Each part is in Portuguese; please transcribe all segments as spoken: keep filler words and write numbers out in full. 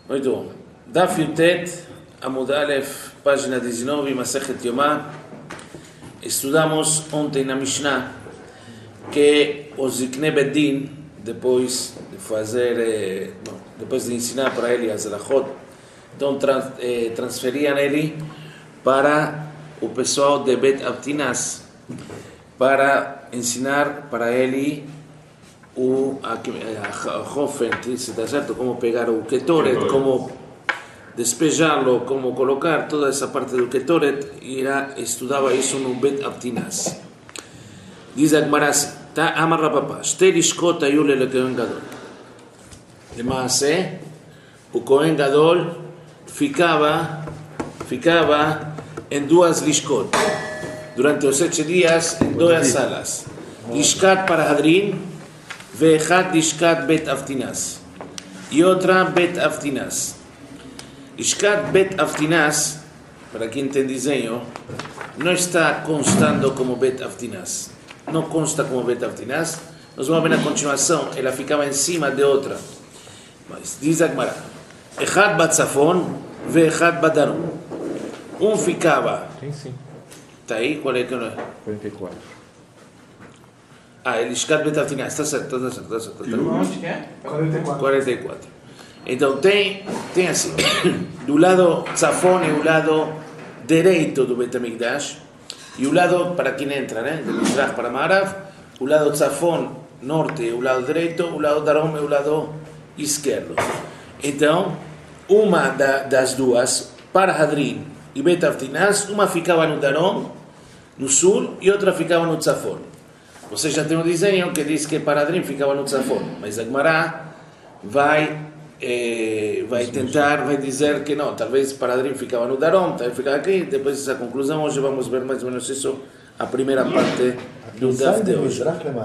Muito bom. Daf Yutet, Amud Aleph, página dezenove, Masechet Yomá. Estudamos ontem na Mishnah que o Ziknei Bedin, depois de fazer, eh, bom, depois de ensinar para ele as Alachot, então trans, eh, transferiam ele para o pessoal de Bet Avtinas para ensinar para ele o a, a, a Hofen, está certo? Como pegar o Ketoret, como despejá-lo, como colocar toda essa parte do Ketoret, e estudava isso no Bet Avtinas. Diz a Gemara assim, tá? Amar Rapapá, Shte lishkot hayu leKohen Gadol. Lemase, o Kohen Gadol ficava, ficava em duas lishkot, durante os sete dias, em duas salas. Lishkat para Hadrin, ve'echad lishkat Bet Avtinas, e outra Bet Avtinas. Lishkat Bet Avtinas, para quem tem desenho, não está constando como Bet Avtinas. Não consta como Bet Avtinas. Nós vamos ver na continuação, ela ficava em cima de outra. Mas diz a Gemara, Echad Batzafon ve'echad Badarom. Um ficava... Tem sim. Está aí? Qual é que não é? quarenta e quatro. Ah, é Lishkat Bet Avtinas. Está certo, está certo, está certo. Está certo. Onde que é? quarenta e quatro. quarenta e quatro. Então tem, tem assim, do lado Tzafon é o lado direito do Bet HaMikdash, e o lado, para quem entra, né, de Mizrach para Ma'arav, o lado Tzafon, norte, é o lado direito, o lado Darom é o lado esquerdo. Então, uma da, das duas, para Hadrin e Bet Avtinas, uma ficava no Darom, no sul, e outra ficava no Tzafon. Você já tem um desenho que diz que para Hadrin ficava no Tzafon, mas a Gemara vai... Eh, vai tentar, vai dizer que não, talvez para Hadrin ficava no Darom, talvez ficava aqui. Depois dessa conclusão, hoje vamos ver mais ou menos isso, a primeira parte do Daf de hoje.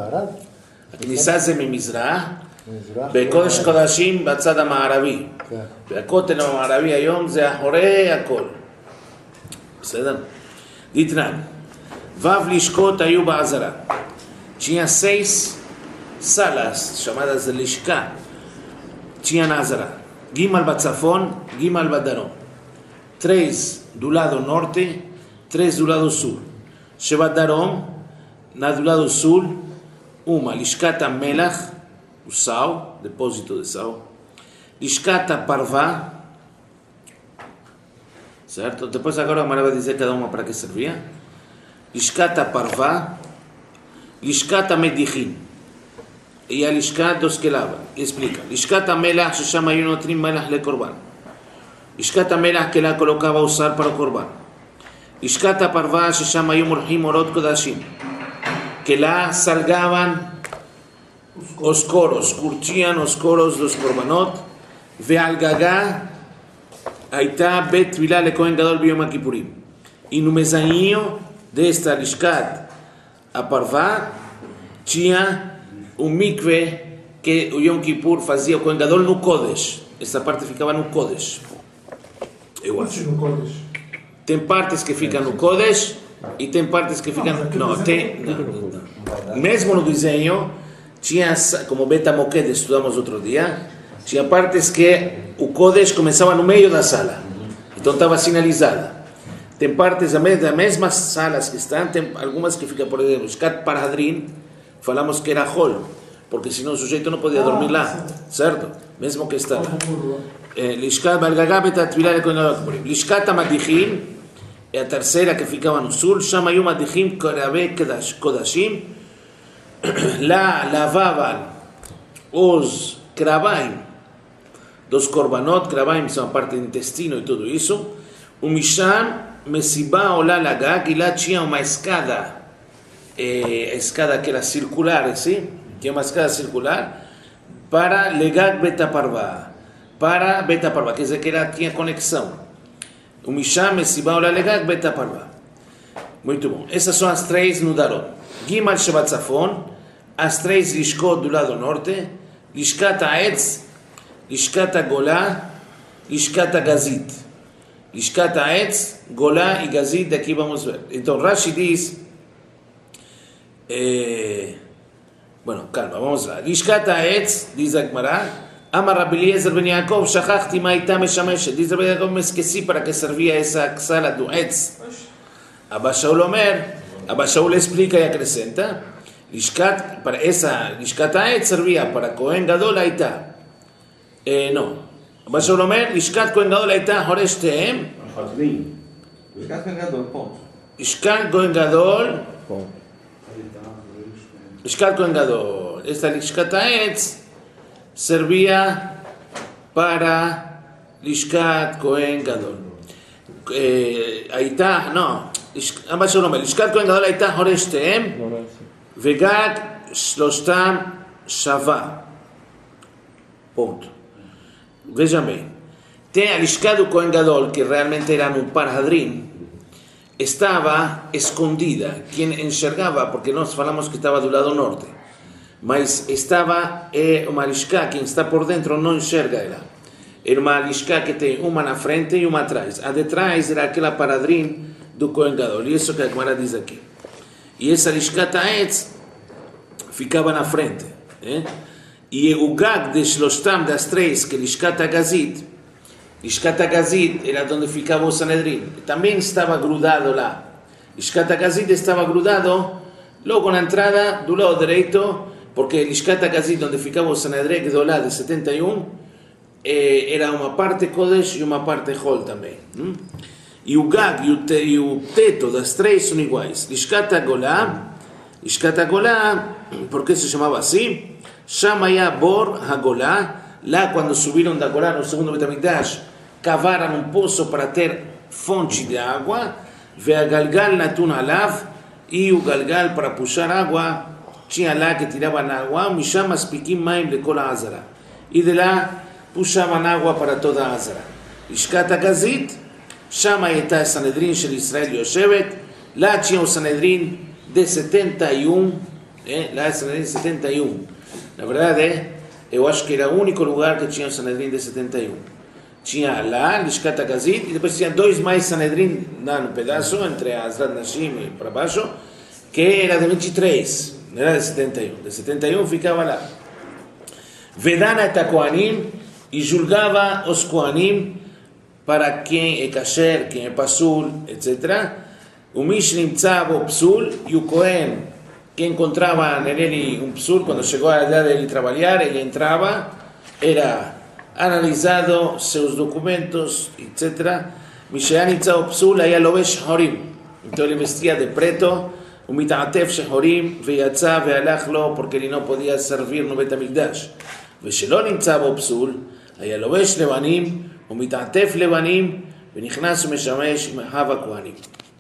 הכניסה זה ממזרח, בקודש קודשים בצד המערבי, והכותל המערבי היום זה אחורי הכל. בסדר? דתנן, ו' לשכות היו בעזרה. tinha seis salas chamadas de לשכה. Tinha Nazara, Gimal Batzafon, Gimal Badarom. Três do lado norte, três do lado sul. Shevat Darom, na do lado sul, uma, Lishkat HaMelach, o sal, depósito de sal. Lishkat HaParvá, certo? Depois agora a Mara vai dizer cada uma para que servia. Lishkat HaParvá, Lishkat HaMedichim. E a Lishkat dos que lava. Explica. Lishkat HaMelach, ששם היו נותנים מלח לקורבן. Lishkat HaMelach que lá colocava usar para o corban. Lishkat HaParvá, ששם היו מורחים אורות קודשים. Que lá salgavam os coros, curtiam os coros dos corbanot. ועל גגה הייתה בית טבילה לכהן גדול ביום הכיפורים. E no mezanino desta Lishkat HaParvá tinha um mikve que o Yom Kippur fazia o Kohen Gadol no Kodesh. Essa parte ficava no Kodesh. Eu acho. Tem partes que ficam no Kodesh e tem partes que ficam... Não, tem... Não, não. Mesmo no desenho, tinha, como Beta Moked estudamos outro dia, tinha partes que o Kodesh começava no meio da sala. Então estava sinalizada. Tem partes das mesmas salas que estão, tem algumas que ficam, por exemplo, Shkat para Hadrin, falamos que era hall, porque senão o sujeito não podia dormir lá, certo? Mesmo que está lá. Lishkat Balgagá Bet HaTvilah leKohen Gadol. Lishkat HaMadichim é a terceira que ficava no sul. Sham hayu madichim karabei kodashim. Lá lavavam os kravaim dos korbanot. Kravaim são a parte do intestino e tudo isso. O Misham Mesibá olá lagag, e lá tinha uma escada. Eh, a escada que era circular, assim, tinha uma escada circular para Legag Bet HaParvá, para Bet HaParvá, quer dizer que era, tinha conexão. O Misham Mesibá Ola Legag Bet HaParvá. Muito bom. Essas são as três no Darom. Gimal Shevat Tzafon, as três Lishkot do lado norte, Lishkat HaEtz, Lishkat HaGolá, Lishkat HaGazit. Lishkat HaEtz, Golá e Gazit, daqui vamos ver. Então Rashi diz... Eh, bueno, calma, vamos lá. Lishkat HaEtz, diz a Gemara, Amar Rabbi Eliezer ben Yaakov, shachachti ma ita meshameshet. Dice Rabbi Yaakov, me esqueci para que servía esa sala do etz. Abba Shaul Omer, Abba Shaul explica y acrescenta, Lishkat, para esa Lishkat Haetz servía para Kohen Gadol Aita. Eh, no. Abba Shaul Omer, Lishkat Kohen Gadol Aita Horesh Tehem. Lishkat Kohen Gadol, ponto. Lishkat Kohen Gadol. Lishkat Kohen Gadol. Esta Lishkat Haetz servía para Lishkat Kohen Gadol. Eh, Aita, no. Abba Shaul Omer, Lishkat Kohen Gadol Aita Horesh Tehem. וגג שלושתם שווה. Punto. Vean bien. Te Lishkat Kohen Gadol, que realmente eran un parhadrín, estaba escondida. Quien enxergaba, porque nos falamos que estaba do lado norte, mas estava é uma Lishká, quem está por dentro não enxerga ela. Era uma Lishká que tem uma na frente e uma atrás. A de trás era aquela parhadrín do Kohen Gadol. E isso que a Gemara diz aqui. E essa Lishkat Haetz ficava na frente. Eh? E o gag de Shloshtam, das três, que Lishkat Hagazit, Lishkat Hagazit era onde ficava o Sanedrin. Também estava grudado lá. Lishkat Hagazit estava grudado logo na entrada do lado direito, porque Lishkat Hagazit, onde ficava o Sanedrin, que do lado de setenta e um, eh, era uma parte Kodesh e uma parte Hol também. Hm? E o gag e o, te, e o teto das três são iguais. Lishkat Hagolá, Lishkat Hagolá, por que se chamava assim? Shamaya Bor Hagolá, lá quando subiram da Golá no segundo Betamigdash, cavaram um poço para ter fonte de água, Ve'agalgal Natun Alav, e o galgal para puxar água, tinha lá que tiravam água, Misham Aspikim Maim Lekol Azara, e de lá puxavam água para toda a Azara. Lishkat Hagazit, שם הייתה הסנהדרין של ישראל יושבת, lá tinha o Sanedrin de setenta e um, eh? lá é Sanedrin de setenta e um. Na verdade, eu acho que era o único lugar que tinha o Sanedrin de setenta e um. Tinha lá, Lishkat Hagazit, e depois tinha dois mais Sanedrin lá no pedaço, entre Azrat Nashim e para baixo, que era de vinte e três, não era de setenta e um. De setenta e um ficava lá. Vedana et Kohanim, e julgava os Kohanim, para quem é kasher, quem é pasul, etcétera. O Mish nimtzá bo psul, e o Cohen, que encontrava nele um psul, quando chegou a idade de ele trabalhar, ele entrava, era analisado seus documentos, etcétera. Mishaya nimtzá bo psul, היה לובש שחורים. Então ele vestia de preto, o מתעטף שחורים, ויצא והלך לו, porque ele não podia servir no בית המקדש. ושלא נמצא בו פסול, היה לובש לבנים, ומתעטף לבנים, ונכנס ומשמש עם אחיו הכהנים.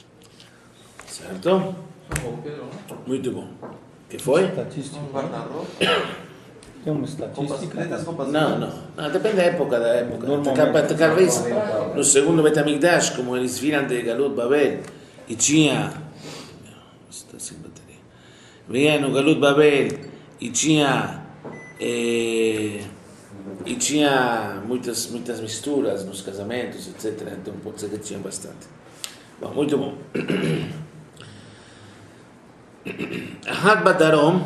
Certo? Muito bom. Que foi? Tem uma estatística? Não, não, não. Depende da época, da época. Talvez no segundo Beit HaMikdash, como eles viram de Galut Babel, e tinha... Está sem bateria. Vinha no Galut Babel, e tinha... Eh, e tinha muitas, muitas misturas nos casamentos, etcétera. Então pode ser que tinha bastante. Bom, muito bom. Ahad Badarom.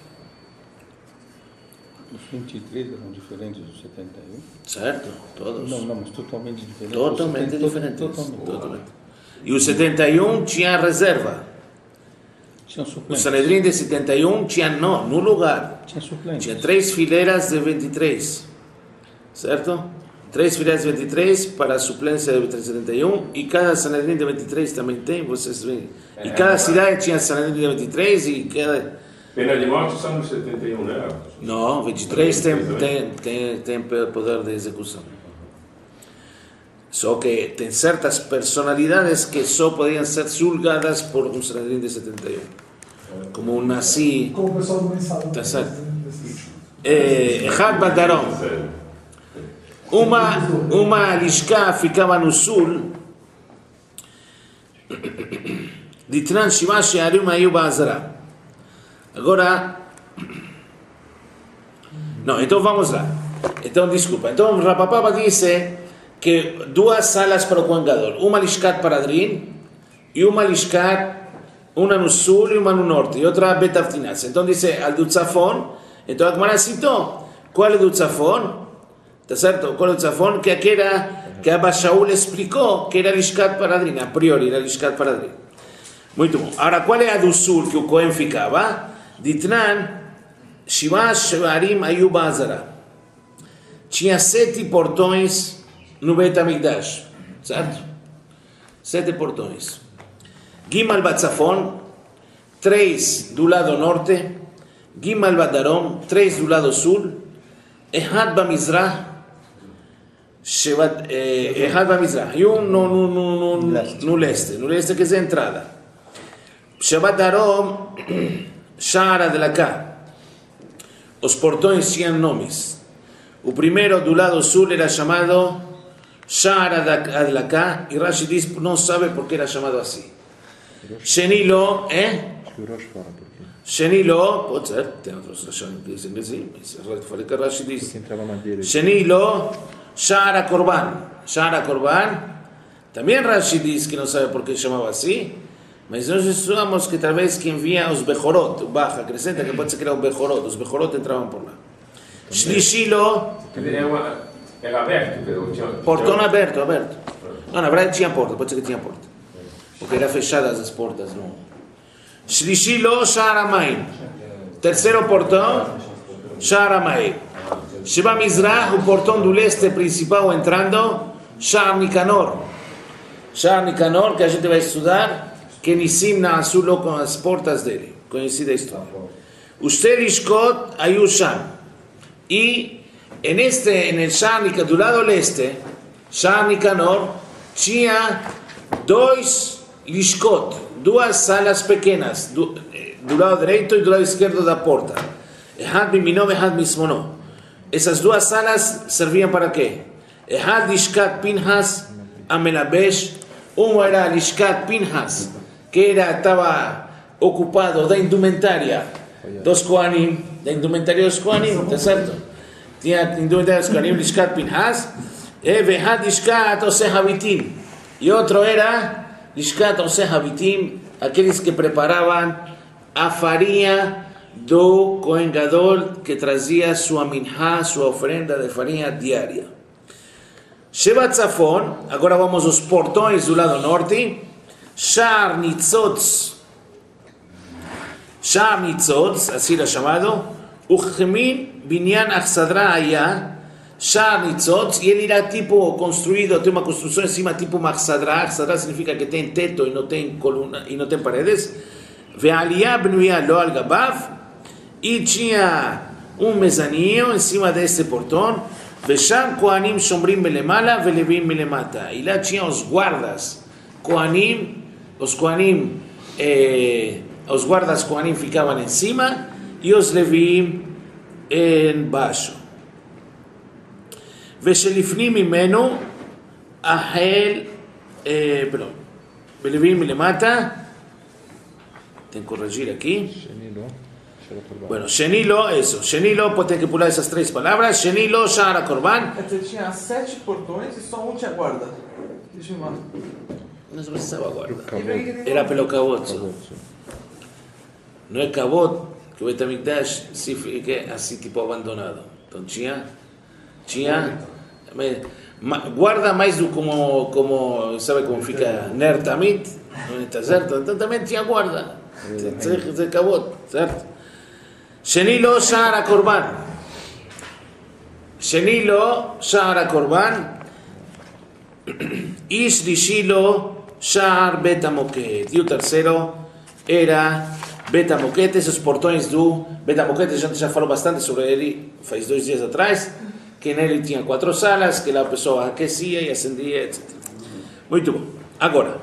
Os vinte e três eram diferentes dos setenta e um? Certo, todos. Não, não, mas totalmente diferentes. Totalmente setenta, diferentes. Totalmente. Totalmente. E o setenta e um tinha reserva. Tinha O suplentes. Sanedrin de setenta e um tinha, não, no lugar. Tinha suplentes. Tinha três fileiras de vinte e três. Certo? Três fileiras de vinte e três para a suplência de setenta e um, e cada Sanedrin de vinte e três também tem, vocês veem. E cada cidade tinha Sanedrin de vinte e três e cada... Pena de morte são de setenta e um, né? Não, vinte e três tem, tem, tem, tem poder de execução. Só que tem certas personalidades que só podiam ser julgadas por um Sanedrin de setenta e um. Como um Nasi... Como o pessoal do mensado. Tá certo. Echad Badarom. Uma, uma Lishká ficava no sul, de Transhima Shearim Ayu Ba'azara. Agora, não, então vamos lá. Então, desculpa. Então, Rapapapa disse que duas salas para o Kohen Gadol. Uma Lishkat para Adrin e uma Lishkat, uma no sul e uma no norte. E outra Bet Avtinas. Então, disse, al do Tzafon. Então, a Gemara citou. Qual é do Tzafon? Tá certo? Con el tzafón, que aquela que Abba Shaul explicou que era Lishkat Paradrin, a priori era Lishkat Paradrin. Muito bom. Agora, qual é a do sul que o Cohen ficava? Ditnan, Shiva Shevarim Ayuba Azara. Tinha sete portões no Bet HaMikdash, certo? Sete portões. Gimal Batzafon, três do lado norte. Gimal Badarom, três do lado sul. Ehad Bamizrah, Ehad Bamizrah, e um no, no, no, no, no leste. No leste quer dizer entrada. Shevat Darom, Sha'ar Adlaka. Os portões tinham nomes. O primeiro do lado sul era chamado Sha'ar Adlaka, e Rashi diz não sabe por que era chamado assim. Shenilo, eh? Shenilo, pode ser, tem outros Rashanim que dizem que sim, mas falei que Rashi diz. Shenilo, Sha'ar Korban. Sha'ar Korban, também Rashi diz que não sabe por que chamava assim, mas nós estudamos que talvez quem via os Bechorot, o Baja, acrescenta que pode ser que era o Bechorot, os Bechorot entravam por lá. Shlishilo, era aberto, pero tinha... portão aberto, aberto. Não, na verdade tinha porta, pode ser que tinha porta. Porque eram fechadas as portas. Não. Shlishilo, Sha'ar HaMayim. Terceiro portão, Sha'ar HaMayim. Sheba Mizrah, o portão do leste principal entrando, Sha'ar Nikanor. Sha'ar Nikanor, que a gente vai estudar, que Nissim Na'asu lo com as portas dele. Conhecida a história. Os Lishkot Ayusham. E en este, en el Sha'ar Nikanor, do lado leste, Sha'ar Nikanor, tinha dois Lishkot, duas salas pequenas, do, do lado direito e do lado esquerdo da porta. Ehad Miminó, Ehad Mismono. Essas duas salas serviam para quê? Ehad Lishkat Pinhas Amelabesh. Um era Lishkat Pinhas, que era, estava ocupado da indumentária dos Kohanim, da indumentária dos Kohanim, está certo? Tinha indumentária dos Kohanim, Lishkat Pinhas, e Ehad Lishkat Oseh Habitim. E outro era Lishkat Oseh Habitim, aqueles que preparavam a farinha do Kohen Gadol, que trazia sua minhá, sua oferenda de farinha diária. Shevat Tzafon, agora vamos aos portões do lado norte. Sha'ar Nitzotz, Sha'ar Nitzotz, assim era chamado. Uchmin Binyan Achsadra Aya, Sha'ar Nitzotz, e ele era tipo construído, tem uma construção em cima tipo Achsadra. Achsadra significa que tem teto e não tem coluna e não tem paredes. Ve'aliyah bnuya lo al gabav, e tinha um mezaninho em cima desse portão. Vesham Kohanim shomrim belemala velevim belemata. E lá tinha os guardas Kohanim, os Kohanim, eh, os guardas Kohanim ficavam em cima e os Levim embaixo. Veshelifnim mimeno ahel, eh, perdão, velevim belemata. Tem que corrigir aqui. Bueno, Shenilo, eso. Shenilo, pode ter que pular essas três palavras. Shenilo, Sha'ar HaKorban. Tinha sete portões e só um tinha guarda. Deixa eu ver. Não se precisava guarda. Era pelo Kavod. Não é Kavod, que o Bet HaMikdash se fica assim, tipo abandonado. Então tinha, tinha, guarda mais do como, como, sabe como fica Ner Tamid, não está certo? Então também tinha guarda. Tem de Kavod, certo? Shenilo, Sha'ar HaKorban. Shenilo, Sha'ar HaKorban. Ish Lishilo, Sha'ar Bet HaMoket. E o terceiro era Bet HaMoket. Esses portões do Bet HaMoket, a gente já falou bastante sobre ele faz dois dias atrás, que nele tinha quatro salas, que lá a pessoa aquecia e acendia, etcétera. Muito bom. Agora,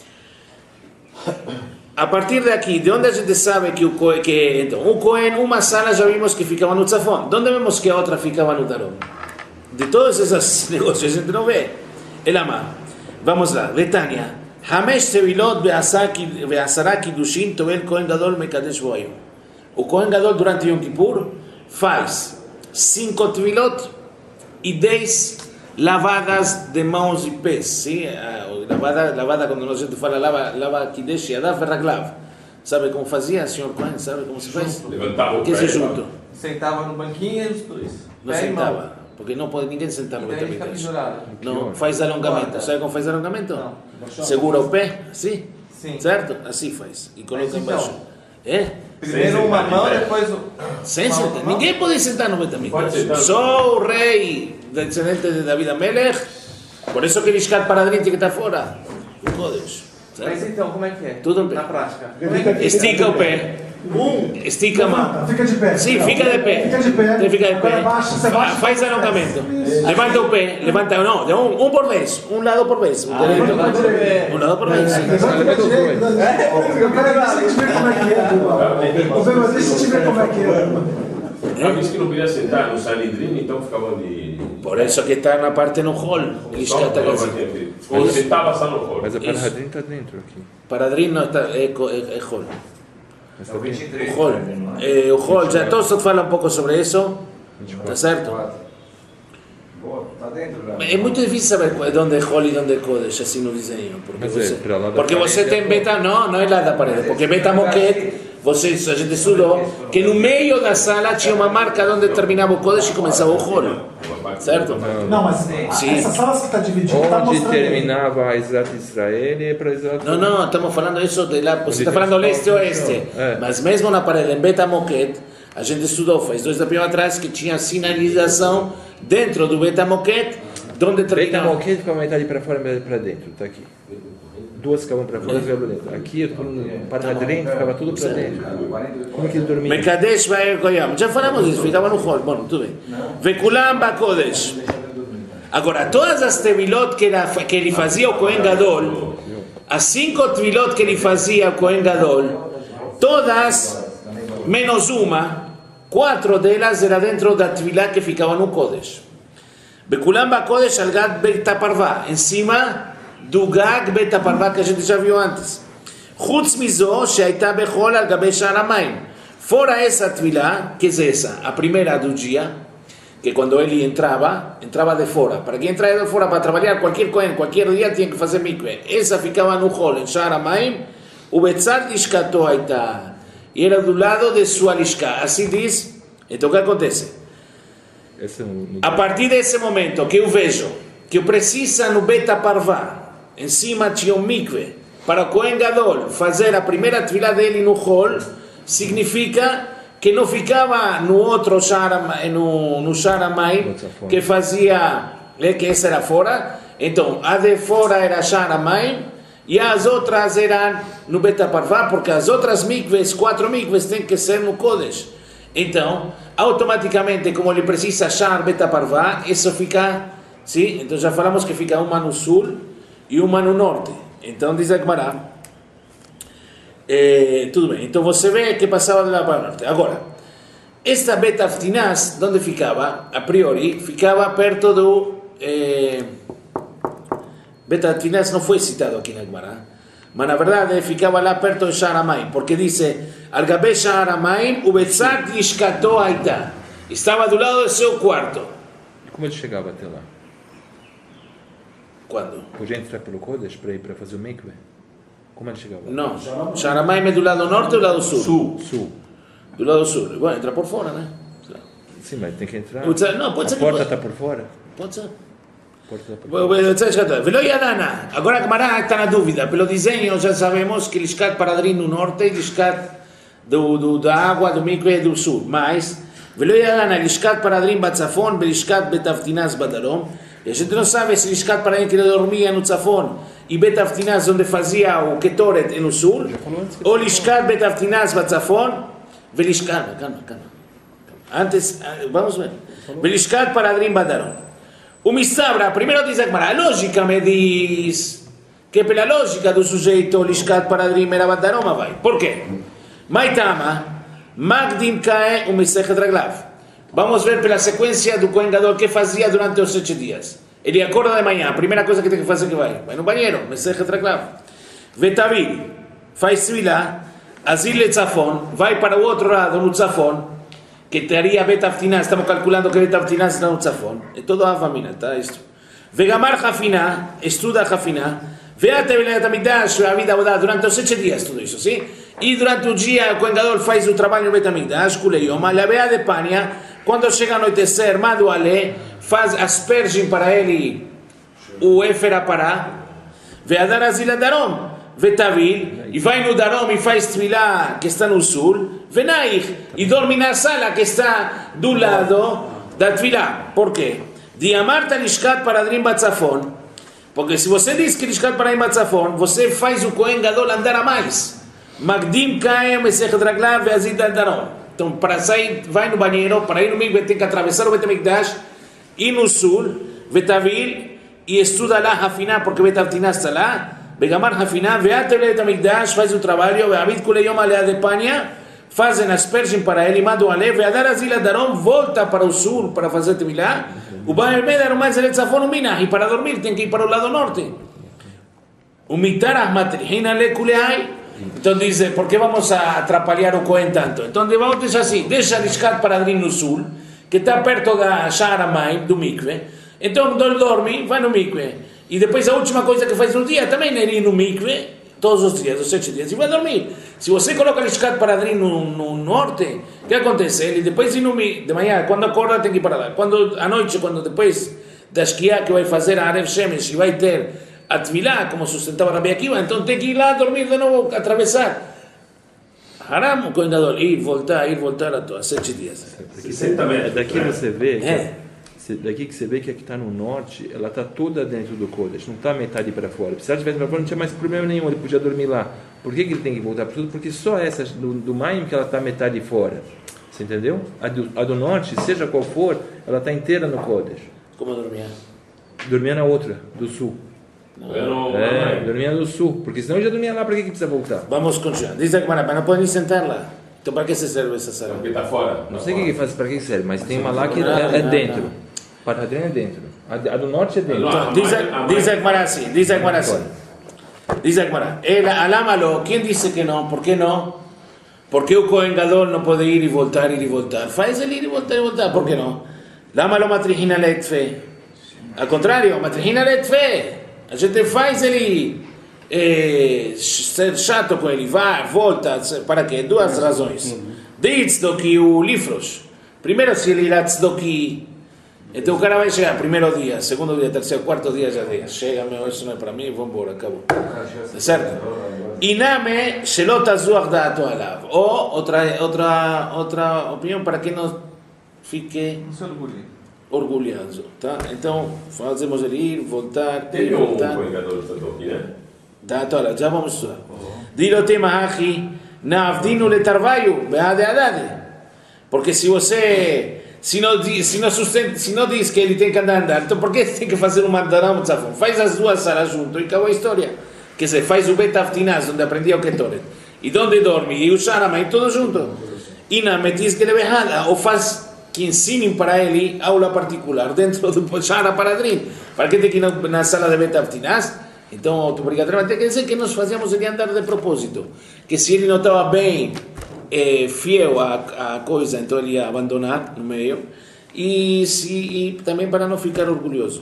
a partir daqui, de onde a gente sabe que o Cohen, que, então, o Cohen, uma sala já vimos que ficava no Tzafon. De onde vemos que a outra ficava no Darom? De todos esses negócios a gente não vê. Elama, vamos lá, Betânia. Hamesh Tevilot Be'asara Kiddushin Tovel Kohen Gadol Mekadesh Boayim. O Kohen Gadol durante Yom Kippur faz cinco Tevilot e dez lavadas de mãos e pés, sim? Lavada, lavada quando a gente fala lava, lava Kiddush e Adav Raglav. Sabe como fazia, senhor Cohen? Sabe como se faz? Levantava o que pé. se junto? Sentava no banquinho e os dois. Não sentava. porque não pode ninguém sentar no E daí Bet fica HaMikdash. pendurado. Não, faz alongamento. Guarda. Sabe como faz alongamento? Não. Segura o pé, assim, Sim. certo? Assim faz. E coloca Mas embaixo. então, É? Primeiro Sem uma sentar de mão, pé. depois o... Sem uma sentar. mão. Ninguém pode sentar no Bet Pode HaMikdash. sentar. Só o rei descendente de David Amelech. Por isso que Lishkat Paradrim tem que estar fora. O Kodesh. Mas Certo? então, como é que é? Tudo em pé. Na prática. Como é que é? Estica o pé. Estica a mão. Fica de pé. Sim, fica de pé. Fica de pé. Tem que ficar de pé. Agora baixa, você Fa- baixa. Faz alongamento. Levanta o pé. Levanta, não, de um, um por vez. Um lado por vez. Um direito. Um lado por vez. Levanta pra direita. Eu quero ver se a gente vê como é que é. Ô, Bema, deixa a gente ver como é que é. Eu disse que não podia sentar no Sanedrin, então ficavam de. Por isso que está na parte no hall. Lishkat Paradrim. Quando sentava só no rolo. Mas a Isso. Paradrim está dentro aqui. Paradrim não está, é, co- é, é hall. Mas tá dentro. O hall. É, o hall, já Tosfot fala um pouco sobre isso. Está certo? É muito difícil saber onde é hall e onde é Kodesh, assim no desenho. Porque Mas é você, pra lá da porque você parede, tem beta, não, não é lá da parede. Porque beta moquete, você, a gente estudou que no meio da sala tinha uma marca onde terminava o Kodesh e começava o hall. Certo? Não, mas Sim. essas salas que está dividida, está Onde mostrando. terminava a Israt Israel e é para Israt. Não, não, estamos falando isso de lá, você está falando leste ou oeste, É. mas mesmo na parede, em Beta Moquet, a gente estudou, faz dois da anos atrás, que tinha sinalização dentro do Beta Moquet, onde Beta terminava. Moquet ficava metade para fora e metade para dentro, tá aqui. Duas ficavam para fora e duas para dentro. Aqui, eu tô falando, Paradrim ficava tudo para dentro. Como que ele dormia? Mekadesh Baer Koyam, já falamos disso, ficava no hall, bom, tudo bem. Vekulam Bakodesh. Agora, todas as tevilot que, era, que ele fazia o Kohen Gadol, as cinco tevilot que ele fazia o Kohen Gadol, todas, menos uma, quatro delas eram dentro da tevilá que ficava no Kodesh. Bekulam Bakodesh al Gad Beta Parvá, em cima do Gag Beta Parvá que a gente já viu antes. Chutz mizo, sheaita bechol al gabe sha'ar hamayim. Fora essa tevilá, que é essa? A primeira do dia, que quando ele entrava, entrava de fora. Para quem entrava de fora para trabalhar, qualquer cohen, qualquer dia tinha que fazer mikve. Essa ficava no hall, em Sha'ar hamayim, o betzad lishkato aita. E era do lado de sua lishka. Assim diz. Então o que acontece? Esse é um- A partir desse momento que eu vejo que eu precisa no Beta Parvá, em cima tinha um mikve, para o Kohen Gadol fazer a primeira tefilá dele no hall, significa que não ficava no outro Sha'ar, no, no Sha'ar hamayim, que fazia, que essa era fora. Então, a de fora era Sha'ar hamayim, e as outras eram no Beta Parvá, porque as outras mikves, quatro mikves, têm que ser no Kodesh. Então, automaticamente, como ele precisa Sha'ar Beta Parvá, isso fica, sim? Então já falamos que fica uma no sul e uma no norte. Então diz a Gemara, eh, tudo bem, então você vê que passava de lá para o norte. Agora, esta Beta Aftinaz, onde ficava? A priori, ficava perto do... Eh, Beta Aftinaz não foi citado aqui na Gemara, mas na verdade ficava lá perto de Sha'ar hamayim, porque dice, al gabe Sha'ar hamayim, u betzad lishkato aita. Estava do lado do seu quarto. E como ele chegava até lá? Quando? Podia entrar pelo Kodesh para ir para fazer o mikve? Como ele chegava? Não, Sha'ar hamayim é do lado norte ou do lado sul? Sul. Sul. Do lado sul. Bom, entra por fora, né? Sim, mas tem que entrar. Pode ser- não, pode a ser que porta pode- está por fora. Pode ser. A porta está por fora. Velo Yadana. Agora a Gemara está na dúvida. Pelo desenho já sabemos que Lishkat Paradrim no norte e Lishkat do, do, da água do mikve é do sul. Mas, Velo Yadana, Lishkat Paradrim batzafon, Lishkat Betaftinaz badarom. E a gente não sabe se Lishkat Paradrim que ele dormia no tzafon e Betaftinaz onde fazia o Ketoret é no sul. Ou Lishkat Betaftinaz batzafon, Velishkat, calma, calma. Antes, vamos ver. Velishkat Paradrim badarom. O Misabra, primeiro diz a Gemara, a lógica me diz que pela lógica do sujeito Lishkat Paradrim era Badaroma vai. Por quê? Maitama, Magdim Kae, o Mesechet Raglav. Vamos ver pela sequência do Kohen Gadol que fazia durante os sete dias. Ele acorda de manhã, a primeira coisa que tem que fazer que vai. Vai no banheiro, Mesechet Raglav. Vetavir, faz tefilá, Azil le Tzafon, vai para o outro lado, no Tzafon, que teria Beta Aftinaz, estamos calculando que Beta Aftinaz está no Tzafon, é toda a família, tá isto. Vegamar Hafiná, estuda Hafiná, veate Belet Hamikdash, a vida durante os sete dias, tudo isso, sim? E durante o dia, o Kohen Gadol faz o trabalho no Bet Hamikdash, Kuleyom, a vea de Pania, quando chega a anoitecer, Maduale, faz, aspergem para ele o Efer Apará, Ve'adar Azil Darom, Vetavil, e vai no Darom e faz Tvilá, que está no sul, Venaich, e dorme na sala que está do lado da Tvilá. Por quê? Diamarta Lishkat Paradrim Batzafon, porque se você diz que Lishkat Paradrim Batzafon, você faz o Kohen Gadol andar a mais. Magdim Kaem Mesechet Raglav Ve'azil Darom. Então, para sair, vai no banheiro, para ir no mikve tem que atravessar o Bet HaMikdash, ir no sul, Vetavil, e estuda lá Hafiná, porque Bet Avtiná está lá, Begamar Hafiná, Veatev Bet HaMikdash, faz o trabalho, Ve'avid Kuleyom Alea de Pania, fazem aspergem para ele, mandam a leve, Ve'adar Azil Darom, volta para o sul para fazer Tevilá, o Baal Medar, o mais Eletzafon, o Minah, e para dormir tem que ir para o lado norte. O Mitarah Matrihina Le Kuleai. Então diz, por que vamos a atrapalhar o Cohen tanto? Então vamos deixar assim, deixa Lishkat Paradrim no sul, que está perto da Sha'aramayim, do mikve. Então ele dorme, vai no mikve. E depois a última coisa que faz no dia também é ir no mikve, todos os dias, os sete dias, e vai dormir. Se você coloca Lishkat Paradrim no, no norte, o que acontece? Ele depois ir no mikve, de manhã, quando acorda tem que ir para lá. Quando, à noite, quando depois da esquiá que vai fazer a Arev Shemesh, e vai ter a Tvilá, como sustentava Rabi Akiva, então tem que ir lá dormir de novo, atravessar. Haram, o Kohen Gadol, ir, voltar, ir, voltar a todos, sete dias. sessenta metros. Daqui você vê, que, É. daqui que você vê que a que está no norte, ela está toda dentro do Kodesh, não está metade para fora. Se ela tivesse para fora, não tinha mais problema nenhum, ele podia dormir lá. Por que, que ele tem que voltar para tudo? Porque só essa do, do Maim que ela está metade fora. Você entendeu? A do, a do norte, seja qual for, ela está inteira no Kodesh. Como dormia? Dormia na outra, do sul. Não, É, dormia no sul, porque senão eu já dormia lá, para que, que precisa voltar? Vamos continuar. Diz a Gemara, mas não pode nem sentar lá. Então para que se serve essa sala? porque está fora. Não sei o que, que faz, para que serve, mas tem uma lá que é, é dentro. Paradrim é dentro. A, a do norte é dentro. Então, diz a, diz a Gemara assim, diz a Gemara assim. Diz a Gemara, el alámalo, quem disse que não? Por que não? Porque o Kohen Gadol não pode ir e voltar, ir e voltar. Faz ele ir e voltar e voltar, por que não? Lámalo matrihina letfe. Ao contrário, matrihina letfe. A gente faz ele é, ser chato com ele, vai, volta, para quê? Duas razões. De tzdoki o lifros. Primeiro, se ele irá tzdoki, então o cara vai chegar primeiro dia, segundo dia, terceiro, quarto dia, já diz, chega, meu, isso não é para mim, vamos embora, acabou. Certo? Iname, shelot azuach da'ato alav. Ou outra, outra, outra opinião para que não fique Não se orgulhe. orgulhoso, tá? Então, fazemos ele ir, voltar, ir, Teve um voltar. coengador que está aqui, né? Tá, tá, já vamos estudar. Dilo tema achi, navdinu letarvayu, beade adade. Porque se você, se não, diz, se, não sustenta, se não diz que ele tem que andar, andar, então por que tem que fazer um mandarão tzafon? Faz as duas salas junto e acabou a história. Quer dizer, faz o Bet Avtinaz, onde aprendia o Ketoret, e onde dorme, e o Sharamai, tudo junto. E na metis que ele errada, ou faz que ensinem para ele aula particular dentro do Shara Paradrim. Para que tem que ir na sala de Bet Avtinaz? Então, obrigatoriamente, quer dizer que nós fazíamos ele andar de propósito. Que se ele não estava bem é, fiel à, à coisa, então ele ia abandonar no meio. E, se, e também para não ficar orgulhoso.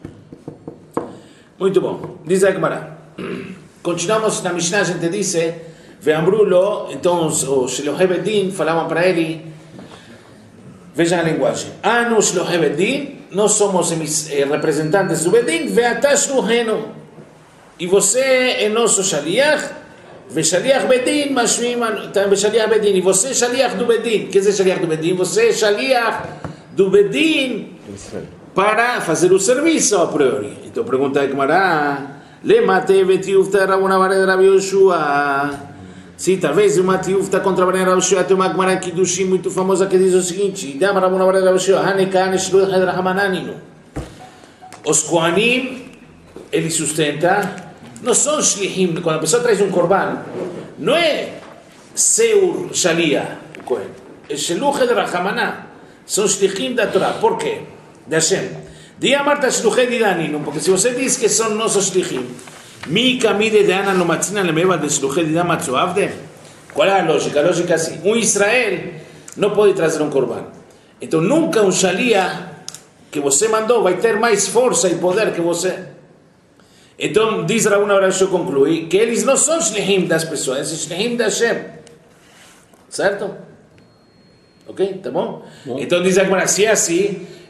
Muito bom. Diz a Gemara. Continuamos na Mishnah, a gente disse, Ve'amrulo, então os Shlochei Bedin falavam para ele, veja a linguagem, Anu Shlochei Bedin, nós somos representantes do Bedin, Ve'ata Shluchenu, e você é nosso Shaliach, Ve'Shaliach Bedin, Mashmim, Ve'Shaliach Bedin, e você é Shaliach do Bedin. Quer dizer Shaliach do Bedin? Você é Shaliach do Bedin para fazer o serviço a priori. Então pergunta a Gemara, Lemate vetiufta Rabuna Bare de Rabi Yoshua. Sim, talvez uma tiufta contra Bare de Rabi Yoshua tem uma Gemara Kiddushim muito famosa que diz o seguinte: Dama Rabuna Bare de Rabi Yoshua, Hanekan Shluch Hadrahamananinu. Os Kohanim, ele sustenta, não são Shlihim. Quando a pessoa traz um korban, não é Seur Shalia, o Kohen, é Shluch Hadrahamaná. São Shlihim da Torá. Por quê? De Hashem. Dia Marta Shluchei Didaninu, porque se você diz que são nossos shlichim, mi camide de Ana no matzina lemeva de Shluchei Didan matzuavde. Qual é a lógica? A lógica é assim: um Israel não pode trazer um korban. Então nunca um shalia que você mandou vai ter mais força e poder que você. Então diz Rabuna Bar Yoshua, conclui que eles não são shlichim das pessoas, são shlichim da Hashem. Certo? Ok? Tá bom? bom. Então diz agora, se é assim,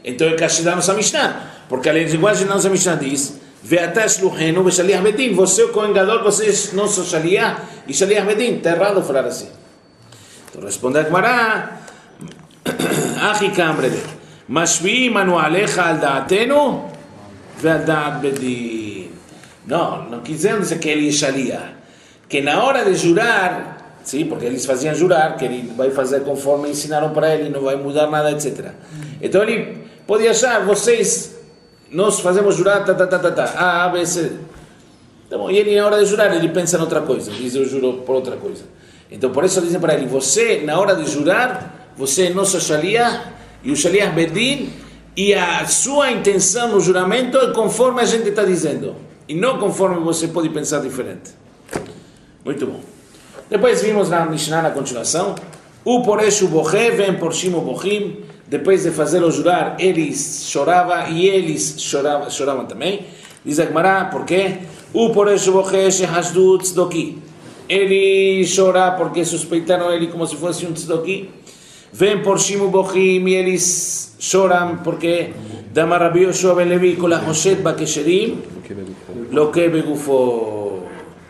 Então é Kashidá nossa Mishnah, porque a linguagem da nossa Mishnah diz Ve'atash luhenu ve'shaliach bedin, você é o Kohen Gadol, você é nosso shaliach e shaliach bedin. Está errado falar assim. Então responde a Gemara, Achi kamrele, mashvi'im anu alecha al da'atenu ve'al da'at bedin. Não, não quiseram dizer que ele é shaliach, que na hora de jurar, sim, porque eles faziam jurar que ele vai fazer conforme ensinaram para ele, não vai mudar nada, etcétera. Então ele pode achar, vocês, nós fazemos jurar, tá, tá, tá, tá, tá, A, A, B, C. Então, e ele na hora de jurar, ele pensa em outra coisa, diz eu juro por outra coisa. Então por isso dizem para ele, você na hora de jurar, você é nosso shaliach, e o shaliach bedin, e a sua intenção no juramento é conforme a gente está dizendo, e não conforme você pode pensar diferente. Muito bom. Depois vimos na Mishnah na continuação, o poresh o boché, vem por shim o bochim, depois de fazê-lo jurar, eles choravam e eles choravam, choravam também. Diz a Gemara, por quê? O poresh o boché, shehashdu tzdoki. Ele chora porque suspeitaram ele como se fosse um tzdoki. Vem por shim o bochim e eles choram porque Dama Rabbi Yoshua ben Levi kol hachoshet bakesherim lo que begufo.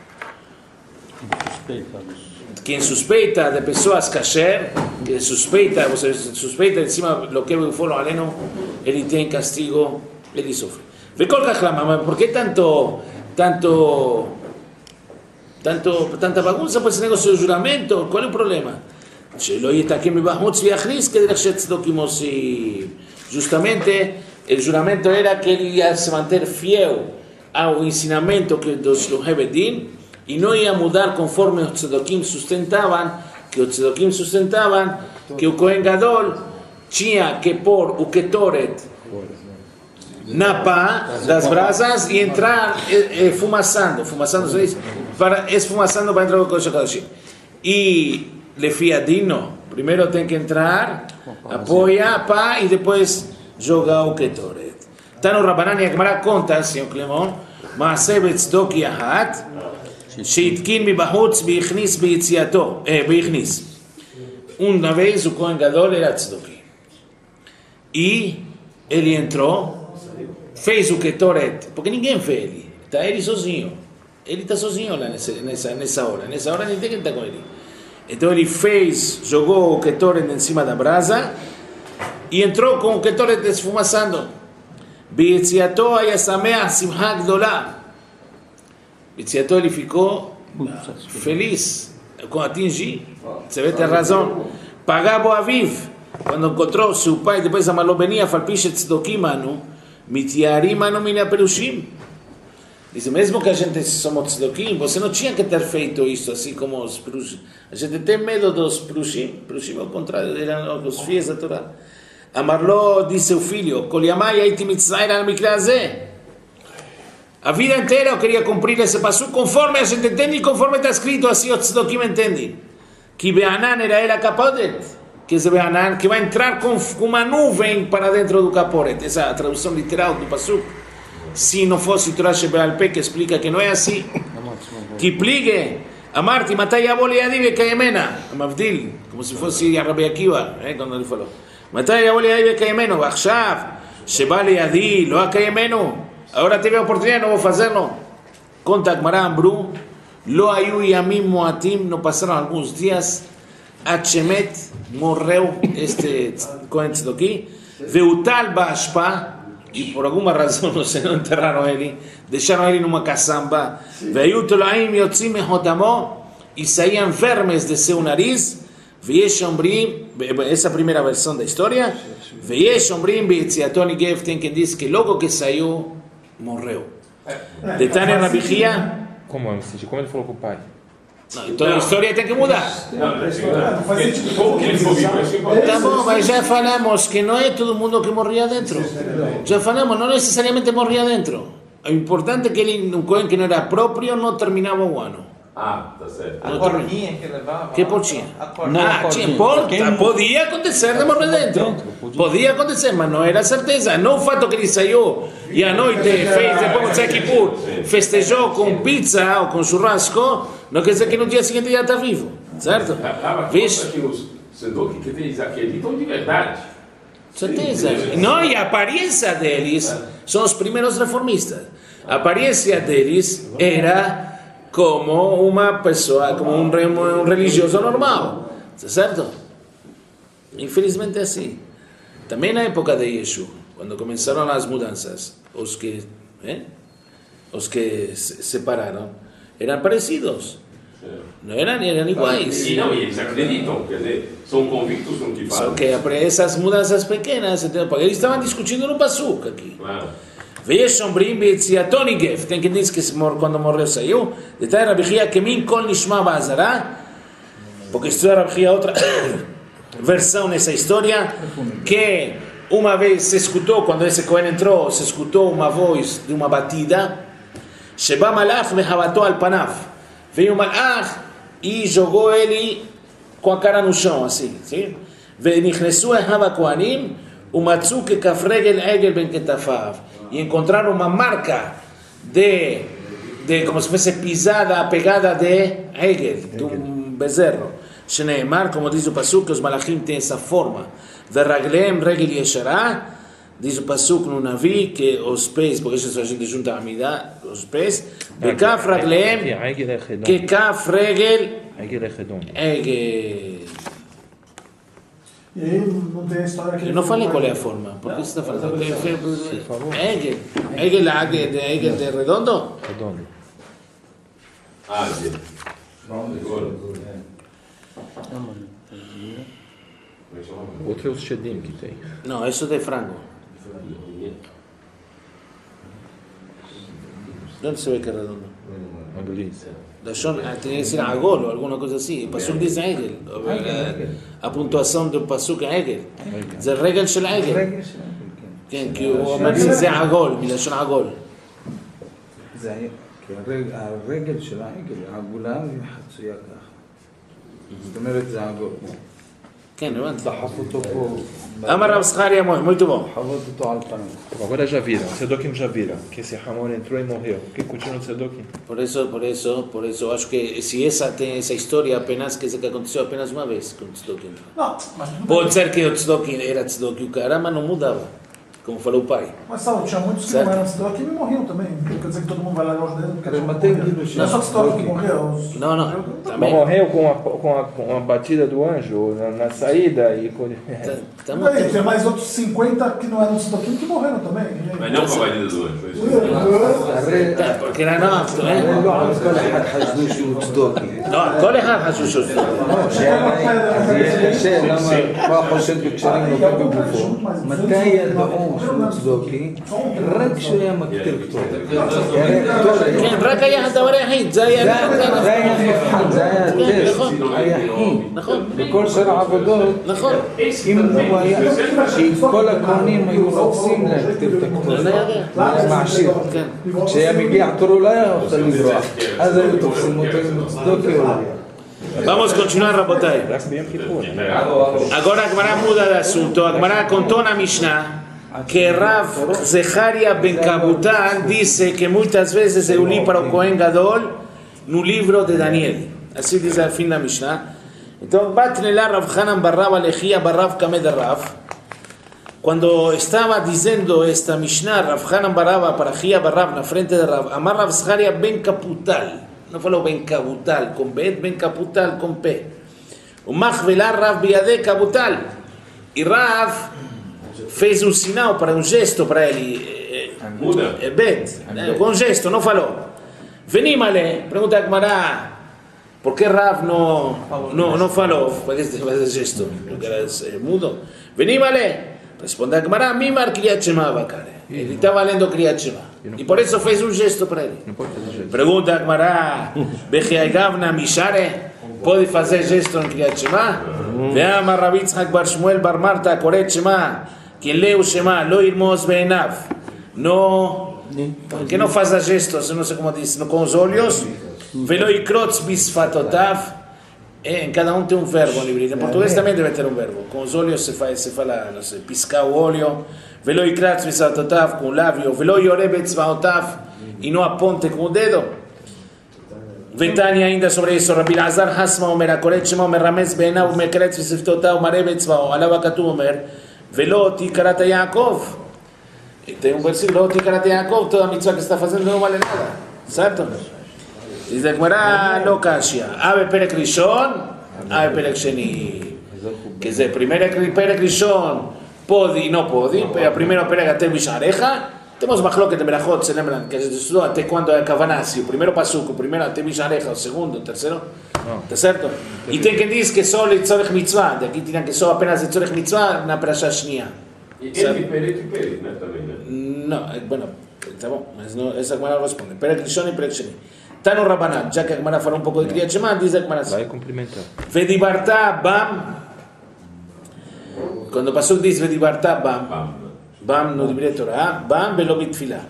Quem suspeita de pessoas kasher, que suspeita, você suspeita encima lo que begufo lo aleno, ele tem castigo, ele sofre. Ve kol kach lama, ¿por qué tanto, tanto, tanto, tanta bagunça por esse negócio de juramento? Qual é o problema? Justamente el juramento era que ele ia se manter fiel ao ensinamento que dos Bedin e não ia mudar conforme os Tzedokim sustentavam, que os Tzedokim sustentavam que o Kohen Gadol tinha que pôr o Ketoret na pá das brasas e entrar esfumaçando, esfumaçando, para esfumaçando para entrar o Kodesh HaKodashim. E Lefiadino, primeiro tem que entrar, apoia a pá e depois joga o Ketoret. Está no Rabanan e a Gemara conta, senhor Clemon, Maaseh betzdoki ahat, sheitkin mibahutz beichnis beitziato, eh, beichnis. Uma vez o Kohen Gadol era tzdoki. E ele entrou, fez o Ketoret, porque ninguém vê ele, está ele sozinho. Ele está sozinho lá nessa, nessa, nessa hora, nessa hora ninguém está com ele. Então ele fez, jogou o Ketoret em cima da brasa e entrou com o Ketoret esfumaçando. Beitziato ayasameach simcha gdolá. Beitziato ele ficou feliz com atingir. Você vê, tem razão. Pagabo aviv, quando encontrou seu pai, depois a malobenia, falpiche tzdokim anu, mitiarim anu mina perushim. Diz, mesmo que a gente somos tzdokim, você não tinha que ter feito isso assim como os perushim. A gente tem medo dos perushim. Perushim ao contrário, eram os fiéis da Torá. Amarlo disse seu filho, Koliamai aiti mitzayra al mikra azeh. A vida inteira eu queria cumprir esse passo conforme a gente entende e conforme está escrito, assim os tzdokim entendem. Que Beanan era ele a capodet, que esse Beanan que vai entrar com uma nuvem para dentro do caporet. Essa é a tradução literal do passo. Se não fosse Torah Shebe'al Peh, que explica que não é assim. Que pligue, Amarti, Matai Yabol Yadi Bekayemena, Amavdil, como se fosse a Rabbi Akiva, eh, quando ele falou. Matai Yabol Yadi Bekayemenu, Vachshav, Sheba Yadi, Lo Akayemenu, agora teve a oportunidade, não vou fazê-lo. Conta Gemara Ambru, Lo Ayu Yamim Moatim, não passaram alguns dias, Achemet morreu este Kohen Tzdoki, Veutal Ba'ashpa, e por alguma razão não, não enterraram ele, deixaram ele numa caçamba, veio tolaim yotzim mehotamo, e saíam vermes de seu nariz, veiesh ombrim, essa é a primeira versão da história, veiesh ombrim beitziato nigev, tem quem diz que logo que saiu, morreu. Detalhe na Bihia. Como é? Como ele falou com o pai? Não, então a história tem que mudar. Como que ele ficou vivo? Tá bom, mas já falamos que não é todo mundo que morria dentro. Já falamos, não necessariamente morria dentro. O importante é que ele, um Kohen que não era próprio, não terminava o ano. Ah, tá certo. A porquinha que levava. Que porquinha? A porquinha. Não, tinha porta. Podia acontecer de morrer dentro. Podia acontecer, mas não era certeza. Não o fato que ele saiu e à noite fez, depois de Kippur, festejou com pizza ou com churrasco, não quer dizer que no dia seguinte já está vivo. Certo? Vixe. Que os tzdokim que fez aquele estão de verdade. Certeza. Não, e a aparência deles são os primeiros reformistas. A aparência deles era como uma pessoa, como um, um religioso normal. Certo? Infelizmente é assim. Também na época de Yeshua, quando começaram as mudanças, os que, eh? os que se separaram eram parecidos. Não eram, eram iguais. E não, e eles acreditam, quer dizer, são convictos no que fazem. Só que essas mudanças pequenas, porque eles estavam discutindo no Pasuk aqui. Claro. ויש אומרים ביציאתו ניגף, tem quem diz que quando morreu saiu, detalhe Rabi Chia que min kol nishma ba'azara, porque estuda Rabi Chia outra versão nessa história, que uma vez se escutou, quando esse Cohen entrou, se escutou uma voz de uma batida, sheba malach vehabato al panav, veio o malach e jogou ele com a cara no chão, assim, sim? ונכנסו אחיו הכהנים ומצאו ככף רגל עגל בין כתפיו, e encontraram uma marca de, de como se fosse pisada, pegada de Hegel, de um bezerro. Shneimar, como diz o Pasuk, que os malachim têm essa forma. Verragleem regel yeshará, diz o Pasuk no Navi, que os pés, porque isso a gente junta a Amidá, os pés, bekaf ragleem, que kaf regel Hegel. E aí não tem a história que... Eu não falei qual é a forma. Por que você está falando? Hegel. Hegel, Hegel de Hegel de redondo? Redondo. Ah, sim. Outro é o Shedim que tem. Não, isso de frango. De onde você vê que é redondo? Anglês. Da Shon, tem que ser Agol ou alguma coisa assim. O Pasuk diz Hegel. A pontuação do Pasuk é Hegel. זה רגל של עגל. כן, כי הוא אומר שזה עגול, מלשון עגול. זה כי הרגל של העגל, העגולה היא חצויה ככה. זאת אומרת זה עגול. כן, הבנתי. דחף אותו פה. אמר רב זכריה, muito bom. חבט אותו על פניו. Agora já viram, os Sedokim já viram, que esse Hamon entrou e morreu. O que continua no Sedokim? Por isso, por isso, por isso, acho que se essa tem essa história apenas que isso que aconteceu apenas uma vez com o Tzedok. Não, mas... Pode ser que o Tzedok era Tzedok o cara, mas não mudava, como falou o pai. Mas, Saulo, tinha muitos que Certo. não eram Tzedok e morriam também. Não quer dizer que todo mundo vai largar os dedos. porque Mas eles tem morreram. que ir no Não é só chão. Tzedok que morreu. os- Não, não, Mas também. morreu com a, com, a, com a batida do anjo na, na saída e com... Estamos Aí, tem mais outros cinquenta que não eram Tzedokim que morreram também. Mas não com a batida do anjo, foi isso. porque era nafto, né? לא על כל אחד חשבו שהוא צדוקי. Não, כל אחד חשוב שהוא Tzedok. למה הוא חושד בקשרים נוגעים בגופו? מתי ידעו שהוא צדוקי? רק כשהוא היה מקטיר כתובת. כן, רק היה הדבר היחיד, זה היה... זה היה מבחן, זה היה הטסט היחיד. נכון, בכל שאר העבודות, נכון. אם הוא היה, שכל הכהנים היו רוצים להקטיר את הכתובת. זה היה מעשיר. כן. כשהיה מגיע תורו לא היה יכול לברוח. אז היו תופסים אותו עם צדוקי או לא. Vamos continuar, Rabotai. Parece bem que pô, né? Agora a Gemara muda de assunto. A Gemara contou na Mishnah que Rav Zecharia Ben Kabutan disse que muitas vezes eu li para o Kohen Gadol no livro de Daniel. Assim diz ao fim da Mishnah. Então, Batnelá Rav Hanan Barrav Alechia Barrav Kamed Rav. Quando estava dizendo esta Mishnah, Rav Hanan Barrav para Chia Barrav na frente de Rav, Amar Rav Zecharia Ben Kaputal. Não falou Ben Kabutal com Bet, Ben Kaputal com P. O Machvelar Rav Biadeh Kabutal. E Rav fez um sinal, para um gesto para ele. Muda. É Bet, né? Com um gesto, não falou. Venimale, pergunta a Gemara, por que Rav não, não, não falou? Para que fazer gesto? Porque era é, mudo. Venimale, responde a Gemara, Mimar Kriyat Shema Bakare. Ele estava lendo Kriyat Shema. E por isso fez um gesto para ele. Não pode fazer jeito. Pergunta a Gemara, Bechiagavna Mishare, pode fazer gesto no Kriyat Shema? Veama Rav Yitzhak Bar Shmuel Bar Marta, Koret Shema, quem lê o Shema, lo irmos beinav. Não, que não faça gestos, não sei como diz, com os olhos. Velo ikrotz bisfatotav. Em cada um tem um verbo no livro. Em português também deve ter um verbo. Com os olhos se faz, se fala, não sei, piscar o olho. Velo ikrotz bisfatotav com o lábio. Velo yore betzvaotav e não aponte com o dedo. Ventania ainda sobre isso. Rabbi Lazar Hasma Omer, Akoret Shema Omer Ramez Beinav Mekretz Bisfatotav Mare Betzvao. Alava Katu Omer. Velo tikarata Yaakov. E tem um versículo, tikarata Yaakov, toda a mitzvah que está fazendo não vale nada. Certo? Diz a Gemara, לא קשיא. א' פרק ראשון, א' פרק שני. Que זה פרק ראשון, podi, no podi, pero primero pega até Bishareja. Temos מחלוקת de berajot, se lembran, que se estudou até quando é Kavaná, se o primeiro passuco, o primeiro até Bishareja, o segundo, o terceiro, tá certo? E tem quem diz que só Tzorech Mitzvah, daqui tinha que só apenas Tzorech Mitzvah na Parashá Shnia. E entre Peret e Peret, né, também, né? Não, bueno, tá bom, mas não, essa Gemara responde. Perek Rishon e Perek Sheni. Tano Rabanan, já que a Gemara falou um pouco de Kriyat Shema, diz a Gemara assim. Vai cumprimentar. Vedibarta Bam, quando o passuco diz Vedibarta Bam, Bam. Bam no Divrei Torah, Bam velo bitfilah.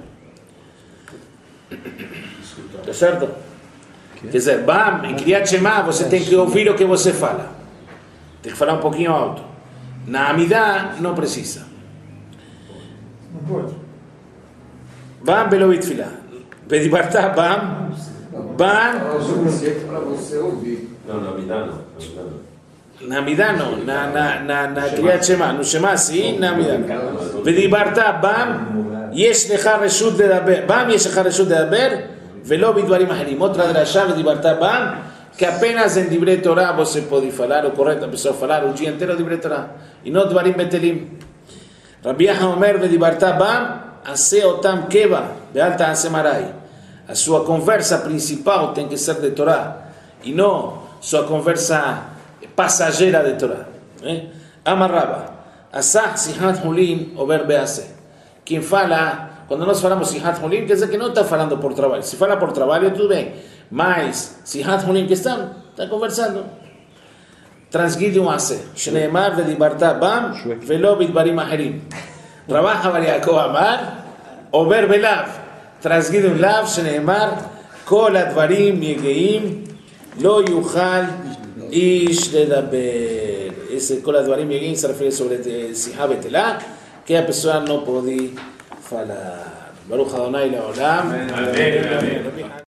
Tá certo? Quer dizer, Bam, em Kriyat Shema, você tem que ouvir o que você fala. Tem que falar um pouquinho alto. Na Amidá, não precisa. Não pode. Bam velo bitfilah. Vedibarta Bam, Bam. É o suficiente para você ouvir. Não, na Amidá não. Na Na Amidá Amidá não. não, na, na, na, na Kriyat Shema, no Shema sim, na Amidá não. ודיברת בם, יש לך רשות לדבר, בם יש לך רשות לדבר, ולא בדברים אחרים. Outra דרשה, ודיברת בם, que apenas em divrei Torah você pode falar, ou correto, a pessoa falar o dia inteiro divrei Torah, e não דברים בטלים. רבי יחיא אומר, ודיברת בם, עשה אותם קבע, ואל תעשה מראי. A sua conversa principal tem que ser de Torah, e não sua conversa passageira de Torah. Amar Rabba, Asah Sihat Hulin over Bease. Quem fala, quando nós falamos Sihat Hulin, quer dizer que não está falando por trabalho. Se fala por trabalho, tudo bem. Mas Sihat Hulin que está, está conversando. Transgride um Ase. Shneemar vedibarta bam, velo bidbarim aherim. Trabaja Yaakov Amar, over belav. Transgride um lav, Shneemar, kol advarim yegeim, lo yuchal ish ledaber. Esse כל הדברים יגיעים se refiere sobre שיחה בטלה, que a pessoa não pode falar. ברוך ה' לעולם. Amém, amém.